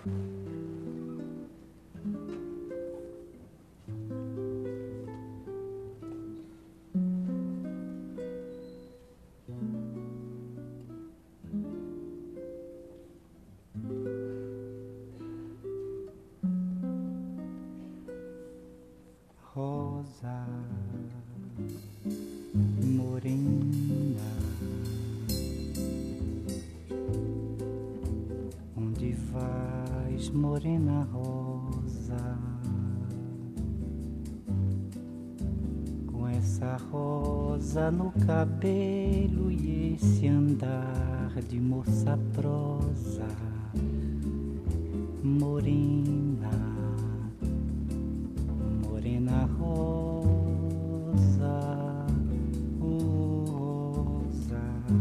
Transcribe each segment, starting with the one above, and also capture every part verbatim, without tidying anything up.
Rosa morena, onde vais, morena rosa, com essa rosa no cabelo e esse andar de moça prosa, morena, morena rosa, oh, rosa,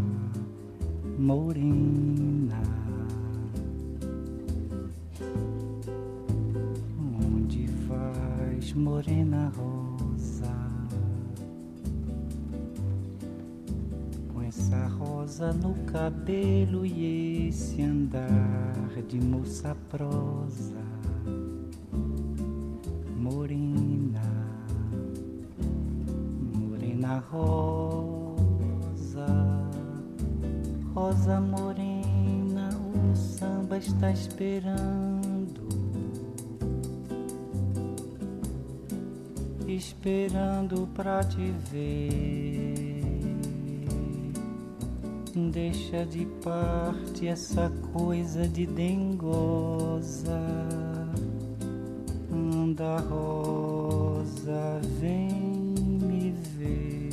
morena, onde vais, morena rosa, com essa rosa no cabelo e esse andar de moça prosa, morena, morena rosa, rosa morena, o samba está esperando, esperando pra te ver. Deixa de parte essa coisa de dengosa. Anda rosa, vem me ver.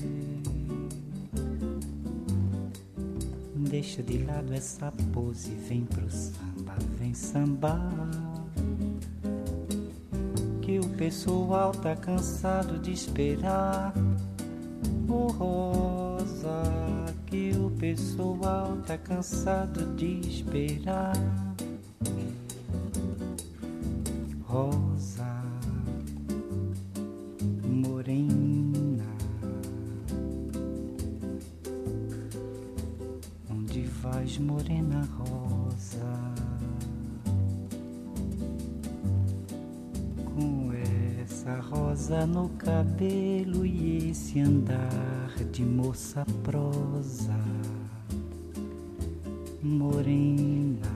Deixa de lado essa pose, vem pro samba, vem sambar. Que o pessoal tá cansado de esperar. Oh rosa, que o pessoal tá cansado de esperar. Rosa morena, onde vais, morena rosa, com essa rosa no cabelo e esse andar de moça prosa, morena,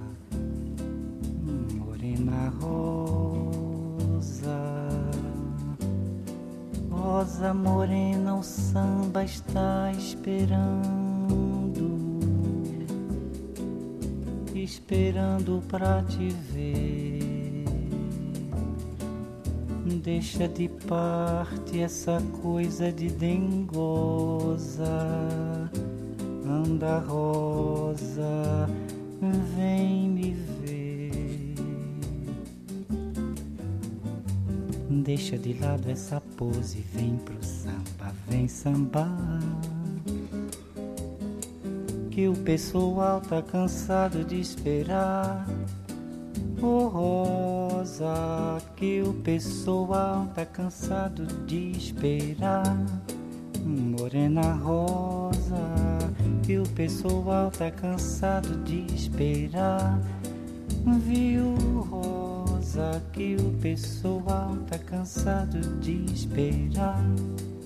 morena rosa, rosa morena, o samba está esperando, esperando pra te ver. Deixa de parte essa coisa de dengosa. Anda rosa, vem me ver. Deixa de lado essa pose, vem pro samba, vem sambar. Que o pessoal tá cansado de esperar. Oh rosa, que o pessoal tá cansado de esperar. Morena rosa, que o pessoal tá cansado de esperar. Viu rosa, que o pessoal tá cansado de esperar.